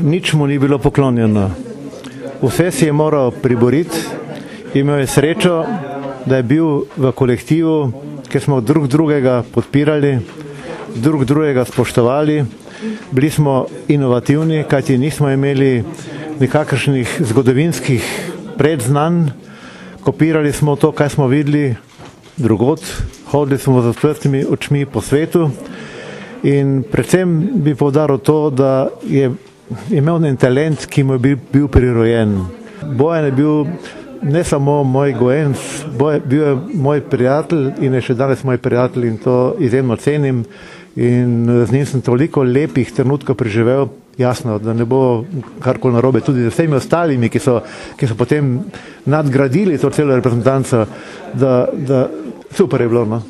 nič mu ni bilo poklonjeno. Vse si je moral priboriti, imel je srečo, da je bil v kolektivu, kjer smo drug drugega podpirali, drug drugega spoštovali, bili smo inovativni, kajti nismo imeli nikakršnih zgodovinskih predznanj, kopirali smo to, kaj smo videli drugod, hodili smo z odprtimi očmi po svetu in predvsem bi poudaril to, da je imel en talent, ki mu je bil prirojen. Bojan je bil ne samo moj gojenc, bil je moj prijatelj in je še danes moj prijatelj in to izjemno cenim in z njim sem toliko lepih trenutkov preživel, jasno, da ne bo karkoli narobe tudi z vsemi ostalimi, ki so potem nadgradili to celo reprezentanco, da super je bilo, no.